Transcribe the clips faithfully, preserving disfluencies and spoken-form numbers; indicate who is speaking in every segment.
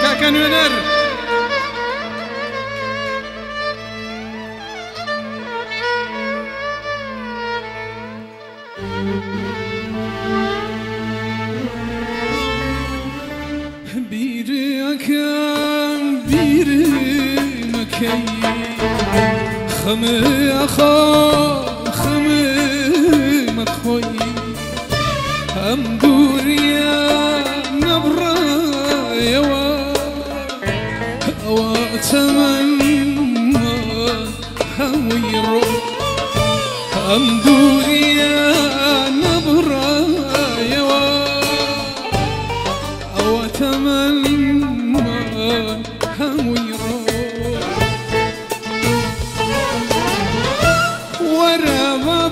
Speaker 1: كاكا نونر بيري أكام بيري مكي خمي أخا خمي مخوي أم دوريا نبرا يوا واتمنى هويرو أم دوريا نبرا يوا واتمنى هويرو ورا ما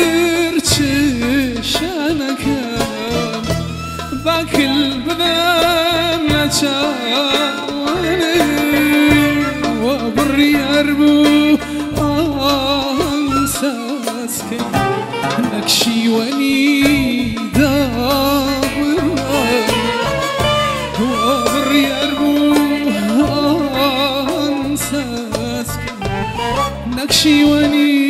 Speaker 1: فرتش أنا كام باكل بدم نتشاوني وبري أربو أنساسكي نكشي وني دابرنا وبري أربو أنساسكي نكشي وني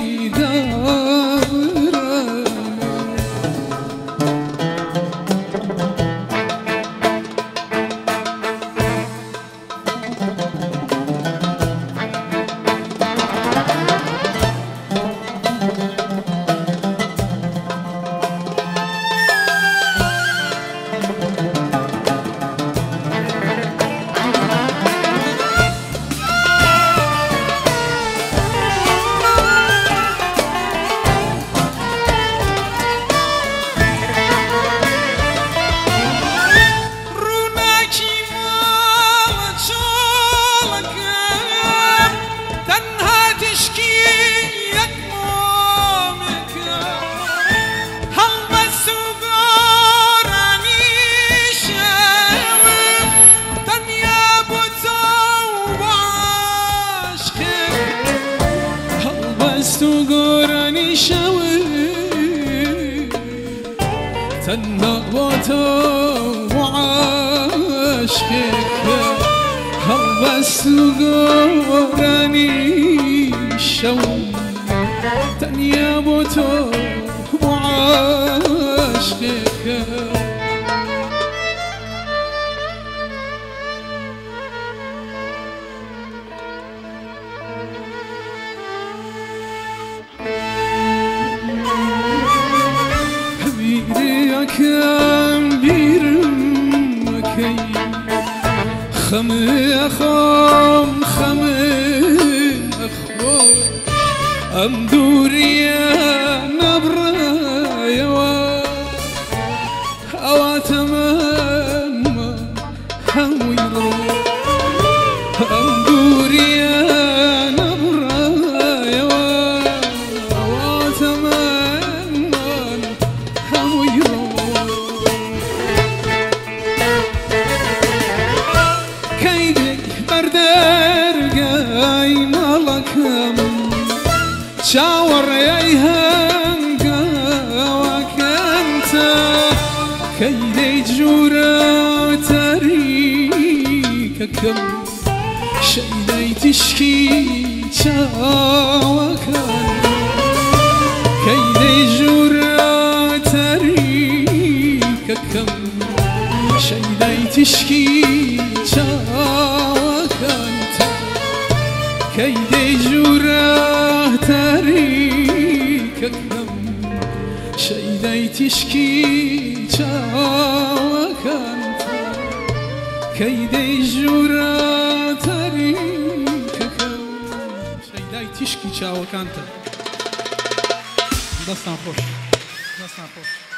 Speaker 1: تو گرانی شوی تنها با تو و عشقك هل بس تو گرانی شوی تنها با تو و عشقك كم بيرم مكي خمي أخام خمي أخو أم دوريا نبرا يوا أواتمنى هويرو أم دوريا نبرا يوا أواتمنى هويرو شاور يهنقا وكنت كيدي جورا تريككم شيدي تشكي شاوكان كيدي جورا تريككم شيدي تشكي شاوكان كيدي جورا تريككم شيدي تشكي شاوكانت كيدي جورا تريككم شيدي تشكي شاوكانت دستان خوش دستان خوش